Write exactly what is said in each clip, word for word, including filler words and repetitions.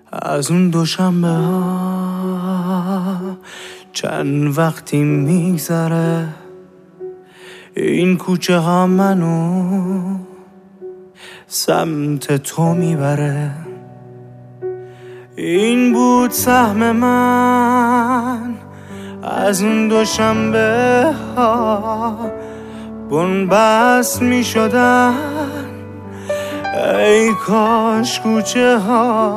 از اون دوشنبه ها چند وقتی میگذره، این کوچه ها منو سمت تو میبره. این بود سهم من از اون دوشنبه ها، بنبست میشدن ای کاش کوچه ها.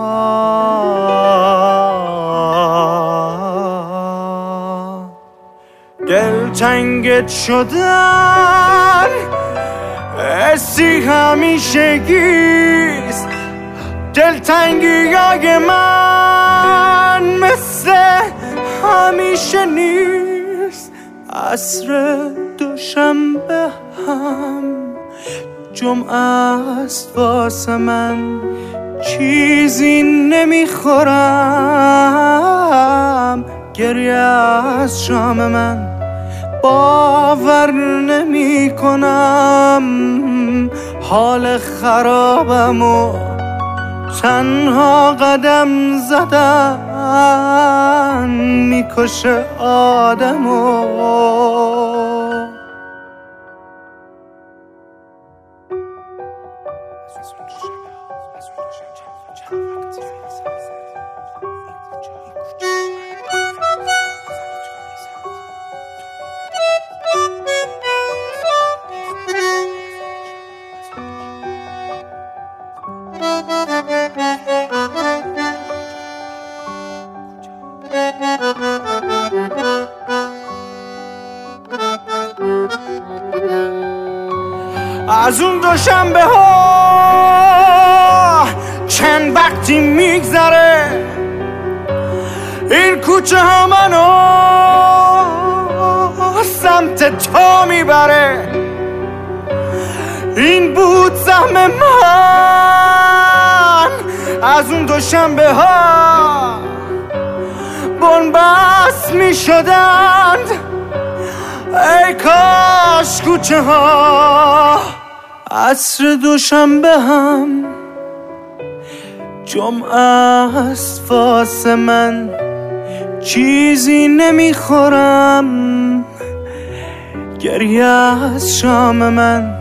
دلتنگت شدن حسی همیشگیست، دلتنگی های من مثل همیشه نیست. عصر دوشنبه هم جمعه است واسه من، چیزی نمیخورم گریه از شام من. باور نمی کنم حال خرابم و تنها قدم زدن میکشه آدمو. از اون دوشنبه ها چند وقتی میگذره، این کوچه ها منو سمت تو میبره. این بود سهم من از اون دوشنبه ها، بنبست میشدند ای کاش کوچه ها. عصر دوشنبه هم جمعه است واسه من، چیزی نمیخورم گریه از شام من.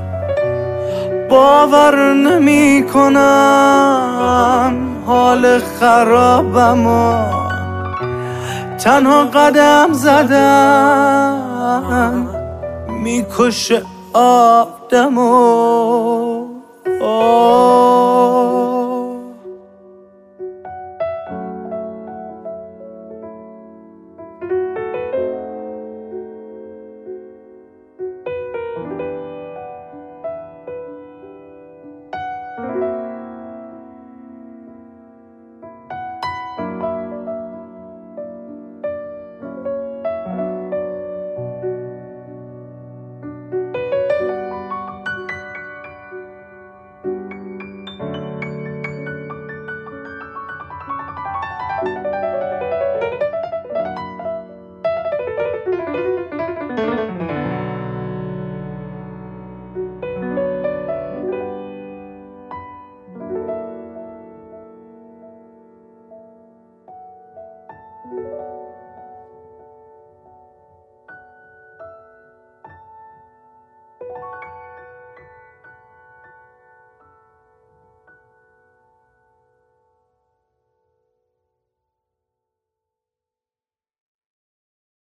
باور نمی کنم حال خرابم و تنها قدم زدن میکشه آدمو.